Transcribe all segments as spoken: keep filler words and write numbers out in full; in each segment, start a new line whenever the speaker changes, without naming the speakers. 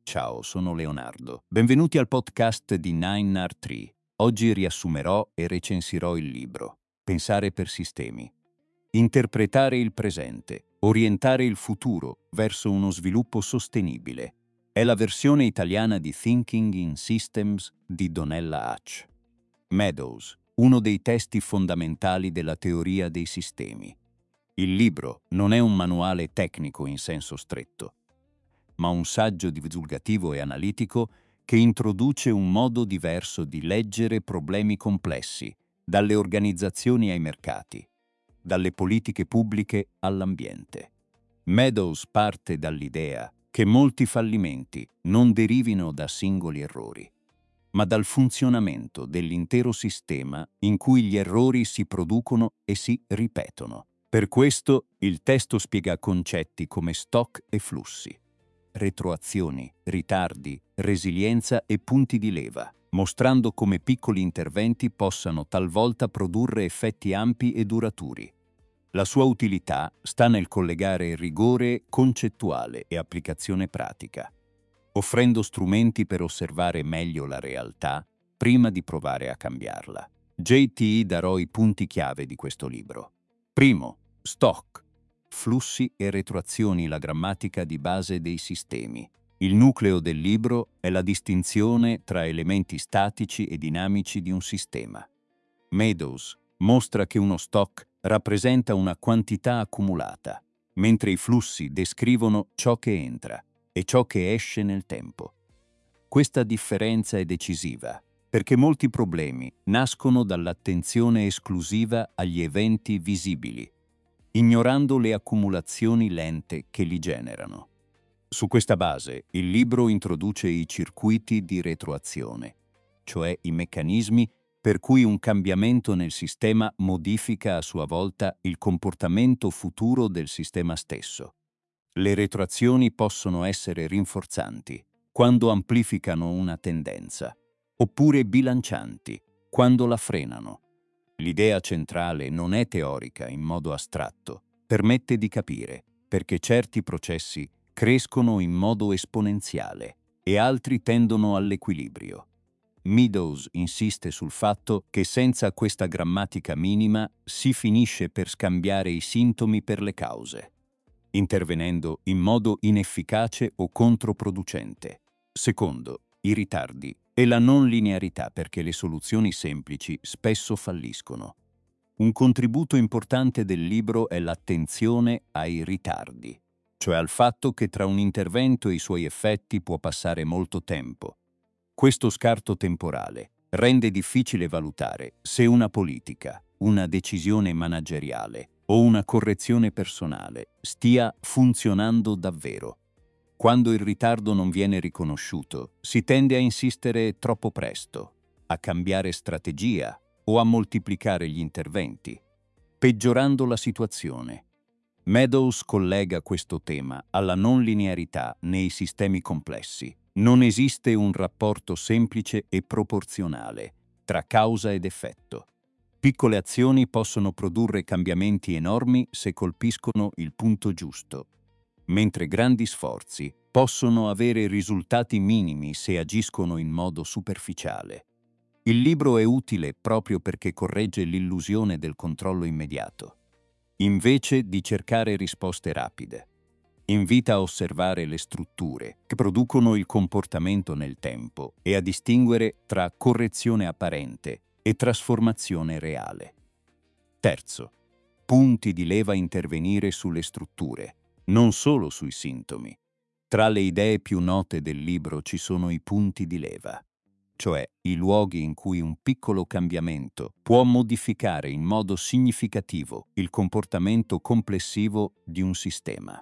Ciao, sono Leonardo. Benvenuti al podcast di nine R tre. Oggi riassumerò e recensirò il libro Pensare per sistemi. Interpretare il presente, orientare il futuro verso uno sviluppo sostenibile. È la versione italiana di Thinking in Systems di Donella Hatch. Meadows, uno dei testi fondamentali della teoria dei sistemi. Il libro non è un manuale tecnico in senso stretto, ma un saggio divulgativo e analitico che introduce un modo diverso di leggere problemi complessi, dalle organizzazioni ai mercati, dalle politiche pubbliche all'ambiente. Meadows parte dall'idea che molti fallimenti non derivino da singoli errori, ma dal funzionamento dell'intero sistema in cui gli errori si producono e si ripetono. Per questo il testo spiega concetti come stock e flussi, retroazioni, ritardi, resilienza e punti di leva, mostrando come piccoli interventi possano talvolta produrre effetti ampi e duraturi. La sua utilità sta nel collegare rigore concettuale e applicazione pratica, offrendo strumenti per osservare meglio la realtà prima di provare a cambiarla. J T darò i punti chiave di questo libro. Primo, stock. Flussi e retroazioni, la grammatica di base dei sistemi. Il nucleo del libro è la distinzione tra elementi statici e dinamici di un sistema. Meadows mostra che uno stock rappresenta una quantità accumulata, mentre i flussi descrivono ciò che entra e ciò che esce nel tempo. Questa differenza è decisiva, perché molti problemi nascono dall'attenzione esclusiva agli eventi visibili, ignorando le accumulazioni lente che li generano. Su questa base, il libro introduce i circuiti di retroazione, cioè i meccanismi per cui un cambiamento nel sistema modifica a sua volta il comportamento futuro del sistema stesso. Le retroazioni possono essere rinforzanti, quando amplificano una tendenza, oppure bilancianti, quando la frenano. L'idea centrale non è teorica in modo astratto, permette di capire perché certi processi crescono in modo esponenziale e altri tendono all'equilibrio. Meadows insiste sul fatto che senza questa grammatica minima si finisce per scambiare i sintomi per le cause, intervenendo in modo inefficace o controproducente. Secondo, i ritardi e la non linearità, perché le soluzioni semplici spesso falliscono. Un contributo importante del libro è l'attenzione ai ritardi, cioè al fatto che tra un intervento e i suoi effetti può passare molto tempo. Questo scarto temporale rende difficile valutare se una politica, una decisione manageriale o una correzione personale stia funzionando davvero. Quando il ritardo non viene riconosciuto, si tende a insistere troppo presto, a cambiare strategia o a moltiplicare gli interventi, peggiorando la situazione. Meadows collega questo tema alla non linearità nei sistemi complessi. Non esiste un rapporto semplice e proporzionale tra causa ed effetto. Piccole azioni possono produrre cambiamenti enormi se colpiscono il punto giusto, mentre grandi sforzi possono avere risultati minimi se agiscono in modo superficiale. Il libro è utile proprio perché corregge l'illusione del controllo immediato, invece di cercare risposte rapide. Invita a osservare le strutture che producono il comportamento nel tempo e a distinguere tra correzione apparente e trasformazione reale. Terzo, punti di leva: intervenire sulle strutture, non solo sui sintomi. Tra le idee più note del libro ci sono i punti di leva, cioè i luoghi in cui un piccolo cambiamento può modificare in modo significativo il comportamento complessivo di un sistema.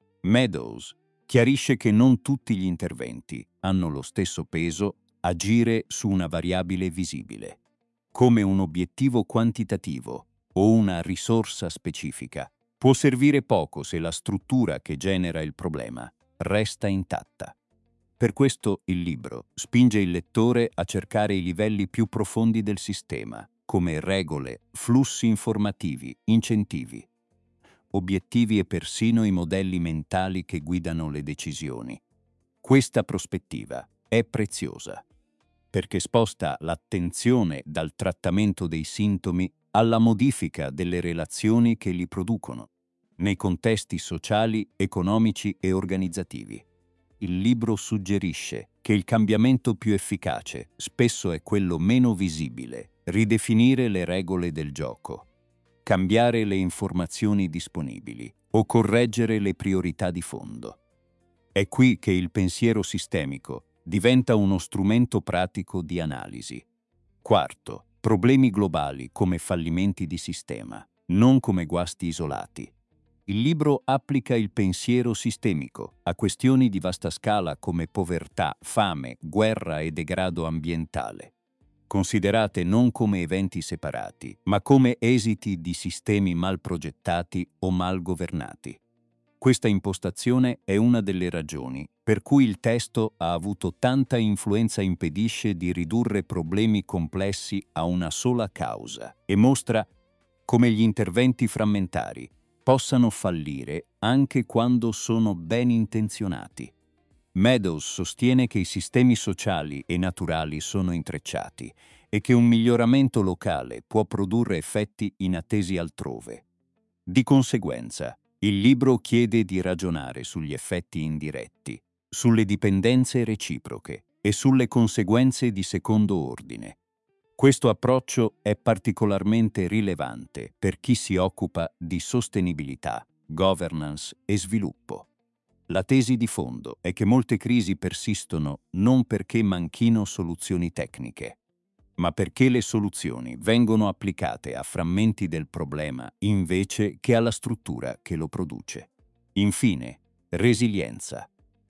Meadows chiarisce che non tutti gli interventi hanno lo stesso peso agire su una variabile visibile, come un obiettivo quantitativo o una risorsa specifica. Può servire poco se la struttura che genera il problema resta intatta. Per questo il libro spinge il lettore a cercare i livelli più profondi del sistema, come regole, flussi informativi, incentivi, obiettivi e persino i modelli mentali che guidano le decisioni. Questa prospettiva è preziosa, perché sposta l'attenzione dal trattamento dei sintomi alla modifica delle relazioni che li producono, nei contesti sociali, economici e organizzativi. Il libro suggerisce che il cambiamento più efficace spesso è quello meno visibile, ridefinire le regole del gioco, cambiare le informazioni disponibili o correggere le priorità di fondo. È qui che il pensiero sistemico diventa uno strumento pratico di analisi. Quarto, problemi globali come fallimenti di sistema, non come guasti isolati. Il libro applica il pensiero sistemico a questioni di vasta scala come povertà, fame, guerra e degrado ambientale, considerate non come eventi separati, ma come esiti di sistemi mal progettati o mal governati. Questa impostazione è una delle ragioni per cui il testo ha avuto tanta influenza e impedisce di ridurre problemi complessi a una sola causa e mostra come gli interventi frammentari possano fallire anche quando sono ben intenzionati. Meadows sostiene che i sistemi sociali e naturali sono intrecciati e che un miglioramento locale può produrre effetti inattesi altrove. Di conseguenza, il libro chiede di ragionare sugli effetti indiretti, sulle dipendenze reciproche e sulle conseguenze di secondo ordine. Questo approccio è particolarmente rilevante per chi si occupa di sostenibilità, governance e sviluppo. La tesi di fondo è che molte crisi persistono non perché manchino soluzioni tecniche, ma perché le soluzioni vengono applicate a frammenti del problema invece che alla struttura che lo produce. Infine, resilienza,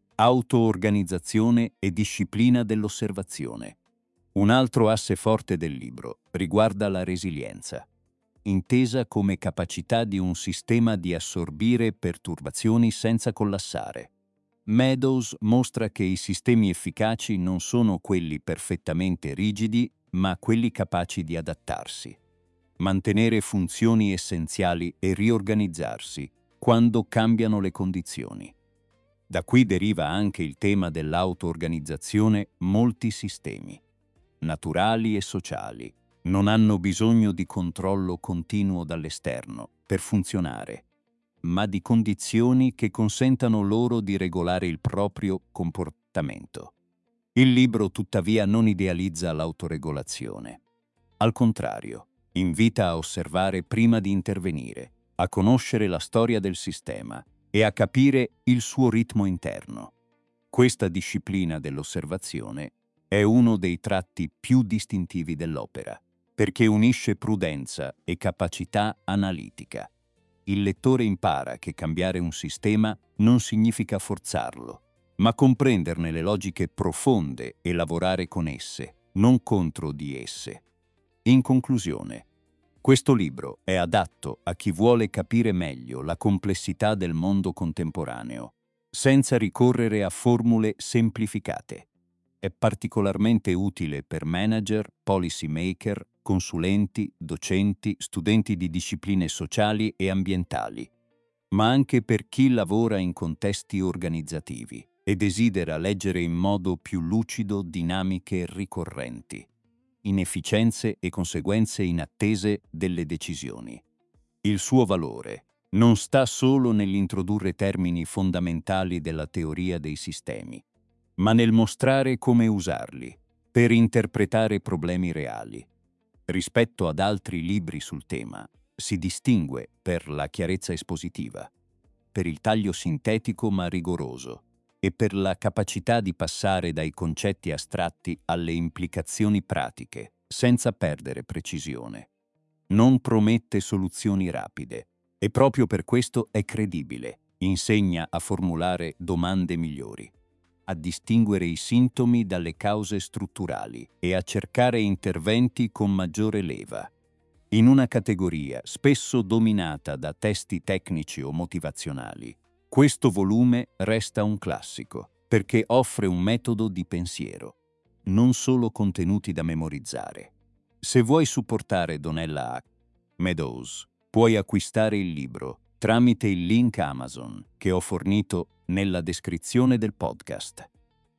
auto-organizzazione e disciplina dell'osservazione. Un altro asse forte del libro riguarda la resilienza, intesa come capacità di un sistema di assorbire perturbazioni senza collassare. Meadows mostra che i sistemi efficaci non sono quelli perfettamente rigidi, ma quelli capaci di adattarsi, mantenere funzioni essenziali e riorganizzarsi quando cambiano le condizioni. Da qui deriva anche il tema dell'auto-organizzazione. Molti sistemi, naturali e sociali, non hanno bisogno di controllo continuo dall'esterno per funzionare, ma di condizioni che consentano loro di regolare il proprio comportamento. Il libro, tuttavia, non idealizza l'autoregolazione. Al contrario, invita a osservare prima di intervenire, a conoscere la storia del sistema e a capire il suo ritmo interno. Questa disciplina dell'osservazione è uno dei tratti più distintivi dell'opera, perché unisce prudenza e capacità analitica. Il lettore impara che cambiare un sistema non significa forzarlo, ma comprenderne le logiche profonde e lavorare con esse, non contro di esse. In conclusione, questo libro è adatto a chi vuole capire meglio la complessità del mondo contemporaneo, senza ricorrere a formule semplificate. È particolarmente utile per manager, policy maker, consulenti, docenti, studenti di discipline sociali e ambientali, ma anche per chi lavora in contesti organizzativi e desidera leggere in modo più lucido dinamiche ricorrenti, inefficienze e conseguenze inattese delle decisioni. Il suo valore non sta solo nell'introdurre termini fondamentali della teoria dei sistemi, ma nel mostrare come usarli per interpretare problemi reali. Rispetto ad altri libri sul tema, si distingue per la chiarezza espositiva, per il taglio sintetico ma rigoroso e per la capacità di passare dai concetti astratti alle implicazioni pratiche, senza perdere precisione. Non promette soluzioni rapide e proprio per questo è credibile, insegna a formulare domande migliori, a distinguere i sintomi dalle cause strutturali e a cercare interventi con maggiore leva. In una categoria spesso dominata da testi tecnici o motivazionali, questo volume resta un classico perché offre un metodo di pensiero, non solo contenuti da memorizzare. Se vuoi supportare Donella H. Meadows, puoi acquistare il libro tramite il link Amazon che ho fornito nella descrizione del podcast.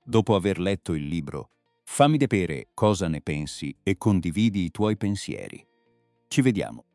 Dopo aver letto il libro, fammi sapere cosa ne pensi e condividi i tuoi pensieri. Ci vediamo.